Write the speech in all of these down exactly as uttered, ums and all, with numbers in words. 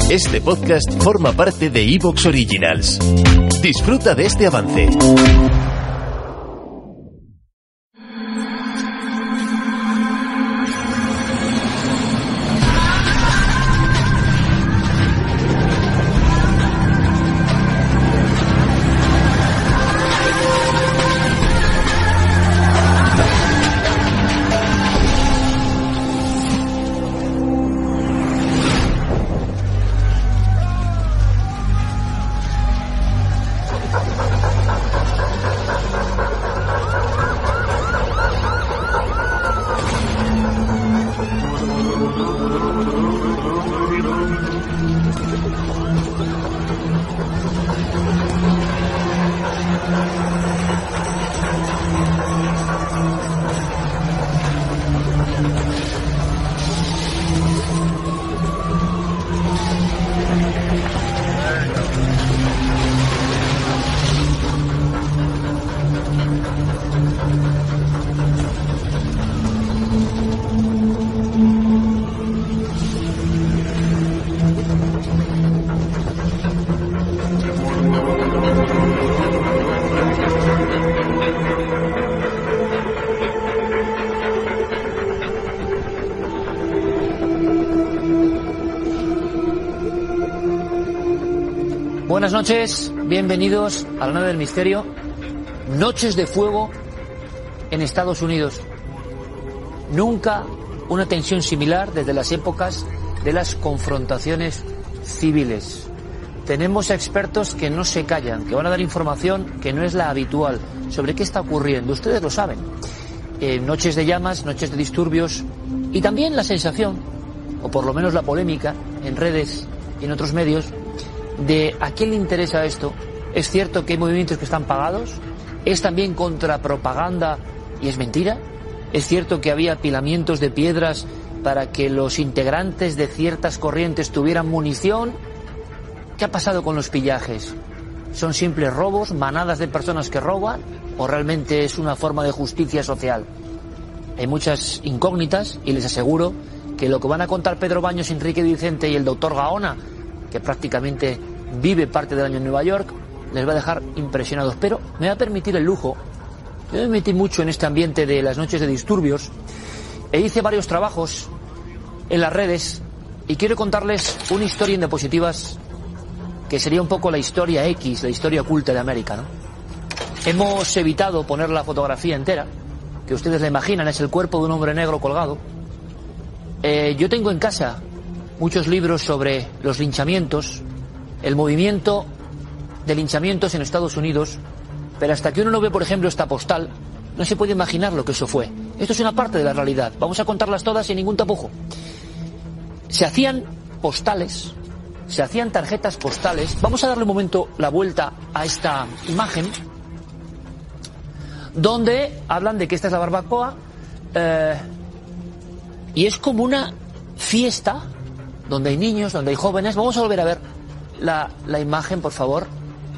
Este podcast forma parte de iVoox Originals. Disfruta de este avance. Buenas noches, bienvenidos a la nave del misterio. Noches de fuego en Estados Unidos. Nunca una tensión similar desde las épocas de las confrontaciones civiles. Tenemos a expertos que no se callan, que van a dar información que no es la habitual sobre qué está ocurriendo. Ustedes lo saben. Eh, noches de llamas, noches de disturbios y también la sensación, o por lo menos la polémica en redes y en otros medios, de a quién le interesa esto. Es cierto que hay movimientos que están pagados, es también contrapropaganda y es mentira. Es cierto que había apilamientos de piedras para que los integrantes de ciertas corrientes tuvieran munición. ¿Qué ha pasado con los pillajes? ¿Son simples robos, manadas de personas que roban, o realmente es una forma de justicia social? Hay muchas incógnitas y les aseguro que lo que van a contar Pedro Baños, Enrique Vicente y el doctor Gaona, que prácticamente vive parte del año en Nueva York, les va a dejar impresionados. Pero me va a permitir el lujo, yo me metí mucho en este ambiente de las noches de disturbios e hice varios trabajos en las redes y quiero contarles una historia en diapositivas que sería un poco la historia X, la historia oculta de América, ¿no? Hemos evitado poner la fotografía entera, que ustedes la imaginan, es el cuerpo de un hombre negro colgado. Eh, yo tengo en casa muchos libros sobre los linchamientos, el movimiento de linchamientos en Estados Unidos, pero hasta que uno no ve, por ejemplo, esta postal, no se puede imaginar lo que eso fue. Esto es una parte de la realidad. Vamos a contarlas todas sin ningún tapujo. Se hacían postales, se hacían tarjetas postales. Vamos a darle un momento la vuelta a esta imagen, donde hablan de que esta es la barbacoa, eh, y es como una fiesta donde hay niños, donde hay jóvenes. Vamos a volver a ver la, la imagen, por favor.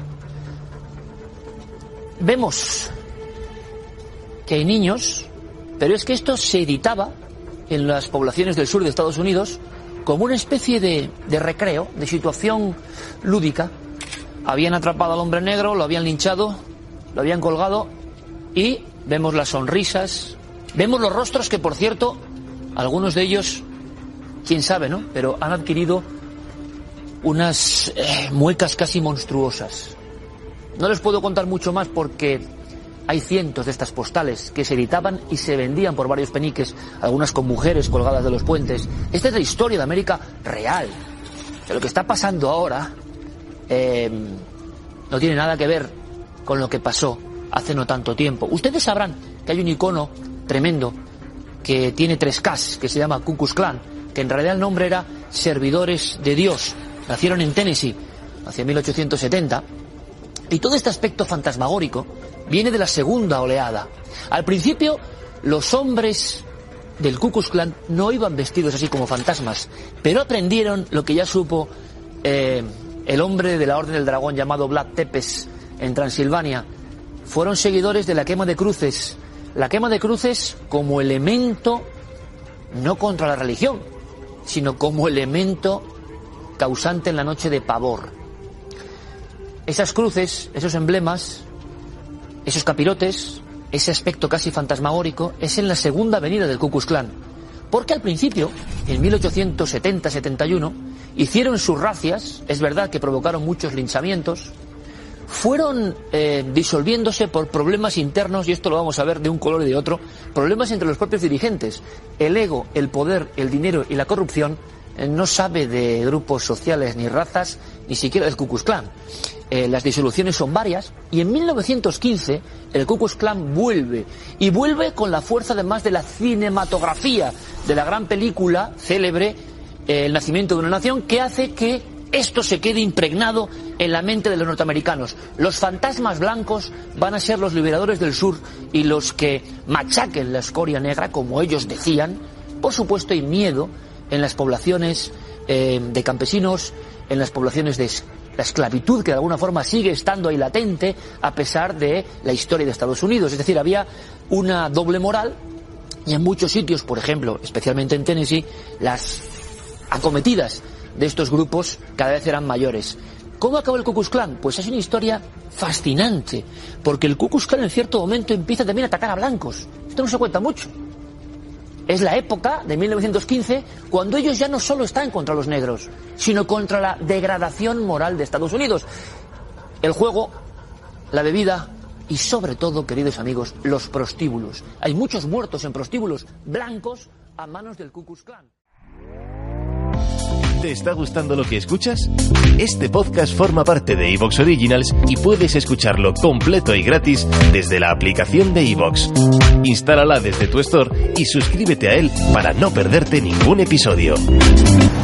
Vemos que hay niños, pero es que esto se editaba en las poblaciones del sur de Estados Unidos como una especie de, de recreo, de situación lúdica. Habían atrapado al hombre negro, lo habían linchado, lo habían colgado y vemos las sonrisas, vemos los rostros que, por cierto, algunos de ellos, quién sabe, ¿no?, pero han adquirido unas eh, muecas casi monstruosas. No les puedo contar mucho más porque hay cientos de estas postales que se editaban y se vendían por varios peniques, algunas con mujeres colgadas de los puentes. Esta es la historia de América real. De lo que está pasando ahora eh, no tiene nada que ver con lo que pasó hace no tanto tiempo. Ustedes sabrán que hay un icono tremendo que tiene tres Ks, que se llama Ku Klux Klan, que en realidad el nombre era Servidores de Dios. Nacieron en Tennessee hacia mil ochocientos setenta, y todo este aspecto fantasmagórico viene de la segunda oleada. Al principio, los hombres del Ku Klux Klan no iban vestidos así como fantasmas, pero aprendieron lo que ya supo eh, el hombre de la Orden del Dragón llamado Vlad Tepes en Transilvania. Fueron seguidores de la quema de cruces. La quema de cruces como elemento no contra la religión, sino como elemento causante en la noche de pavor. Esas cruces, esos emblemas, esos capirotes, ese aspecto casi fantasmagórico, es en la segunda avenida del Ku Klux Klan. Porque al principio, en mil ochocientos setenta setenta y uno, hicieron sus racias, es verdad que provocaron muchos linchamientos, fueron eh, disolviéndose por problemas internos, y esto lo vamos a ver de un color y de otro, problemas entre los propios dirigentes. El ego, el poder, el dinero y la corrupción eh, no sabe de grupos sociales ni razas, ni siquiera del Ku Klux Klan. Eh, las disoluciones son varias, y en mil novecientos quince el Ku Klux Klan vuelve, y vuelve con la fuerza además de la cinematografía, de la gran película célebre eh, El nacimiento de una nación, que hace que esto se quede impregnado en la mente de los norteamericanos. Los fantasmas blancos van a ser los liberadores del sur y los que machaquen la escoria negra, como ellos decían. Por supuesto, hay miedo en las poblaciones eh, de campesinos, en las poblaciones de la esclavitud, que de alguna forma sigue estando ahí latente a pesar de la historia de Estados Unidos. Es decir, había una doble moral, y en muchos sitios, por ejemplo, especialmente en Tennessee, las acometidas de estos grupos cada vez eran mayores. ¿Cómo acabó el Ku Klux Klan? Pues es una historia fascinante, porque el Ku Klux Klan en cierto momento empieza también a atacar a blancos. Esto no se cuenta mucho. Es la época de mil novecientos quince cuando ellos ya no solo están contra los negros, sino contra la degradación moral de Estados Unidos. El juego, la bebida y sobre todo, queridos amigos, los prostíbulos. Hay muchos muertos en prostíbulos blancos a manos del Ku Klux Klan. ¿Te está gustando lo que escuchas? Este podcast forma parte de iVoox Originals y puedes escucharlo completo y gratis desde la aplicación de iVoox. Instálala desde tu store y suscríbete a él para no perderte ningún episodio.